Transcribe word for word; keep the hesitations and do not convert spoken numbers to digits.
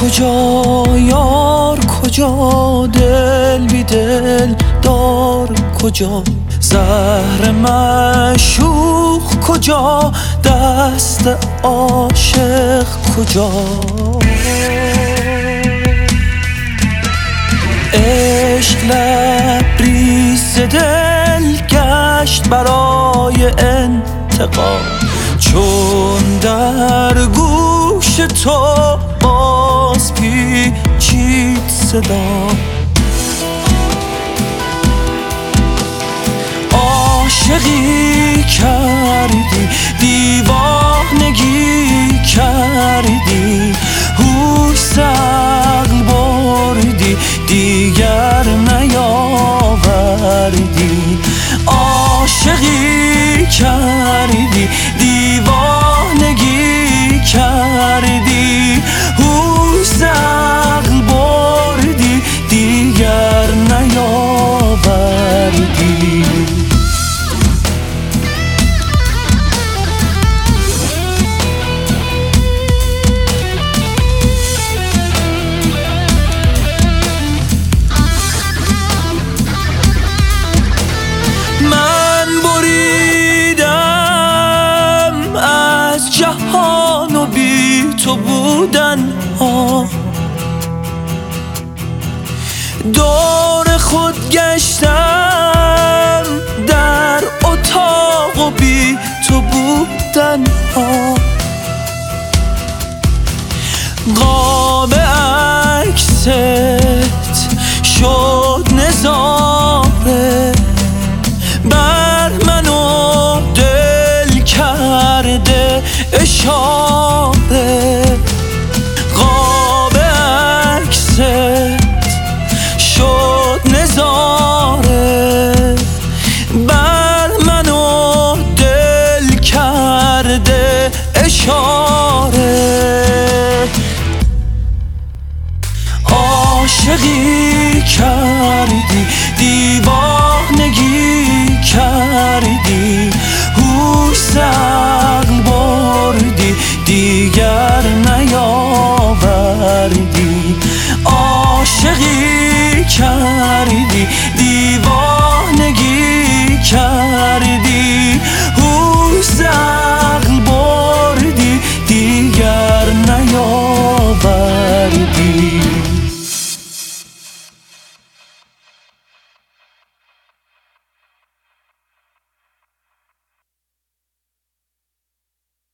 کجا یار کجا، دل بی دل دار کجا، زهر معشوق کجا، دست عاشق کجا. عشق لبریز دل گشت برای انتقام، چون در گوش تو باز پیچید صدا. عاشقی کردی دیوانگی کردی، هوش عقل بردی دیگر نیاوردی. عاشقی کردی دیوانگی کردی، هوش عقل بردی دیگر نیاوردی. من بریدم از جهان و بی تو بودن ها، دور خود گشتم در اتاق و بی تو بودن ها. قاب عکس